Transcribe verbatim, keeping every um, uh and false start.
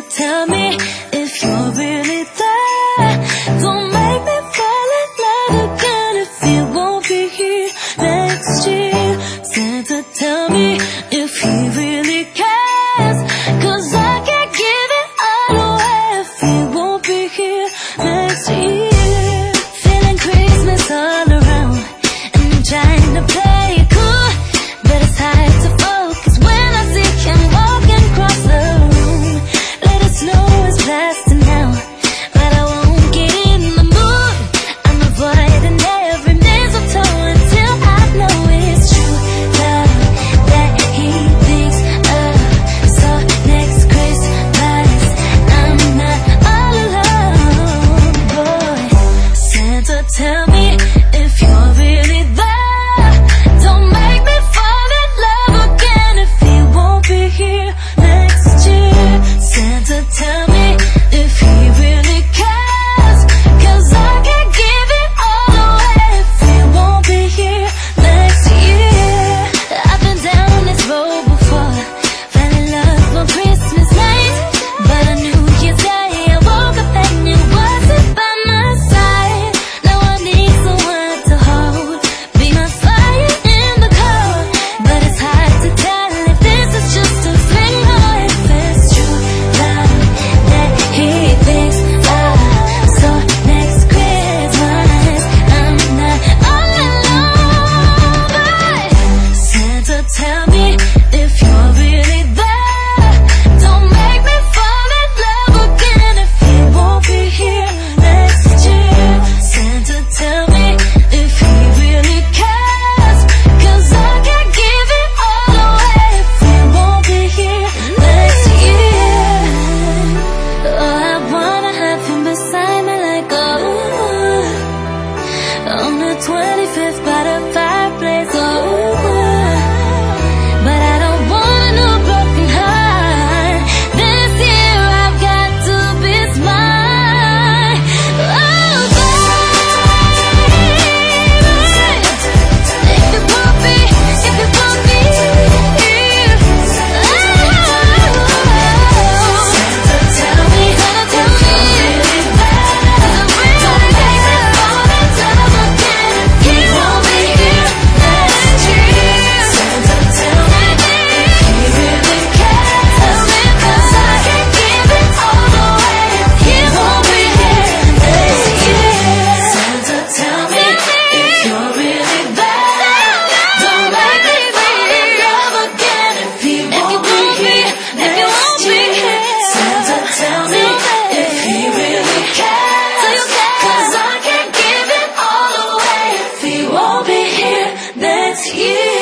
tell me if you're really there. Don't make me fall in love again if you won't be here next year. Santa, tell me if he really cares, 'cause I can't give it all away if he won't be here next year. Feeling Christmas all around, and I'm trying to play it cool, but it's hard to focus when I see him walking across the room. Let it snow is blasting now, but I won't get in the mood. I'm avoiding every mistletoe until I know it's true love that he thinks of. So next Christmas I'm not all alone, boy. Santa, tell me if you're really there. Don't make me fall in love again if he won't be here next year. Santa, tell me if he really cares, 'cause I can't give it all away if he won't be here next year. I've been down this road before, fell in love on Christmas night, but on New Year's Day I woke up and you wasn't by my side. Now I need someone to hold, be my fire in the cold, but it's hard to tell if this is just a fling or if it's true love that he thinks of. So next Christmas I'm not all alone, but Santa, tell me if you're really there. Don't make me fall in love again if he won't be here next year. Santa, tell me if he really cares, 'cause I can't give it all away if he won't be here next year. Oh, I wanna have him beside me like oh, on the twenty-fifth by the fireplace, oh, but I don't want a new broken heart. This year I've got to be smart. Oh, baby, if you won't be, if you won't be here, oh, tell me, tell me, don't make me fall in love again if he won't be here next year. Santa, tell me if he really cares, 'cause I can't give it all away if he won't be here next year. Santa, tell me if you're really there. Don't make me fall in love again if he won't be here next year. Santa, tell me if he really cares, 'cause I can't give it all away if he won't be here next year.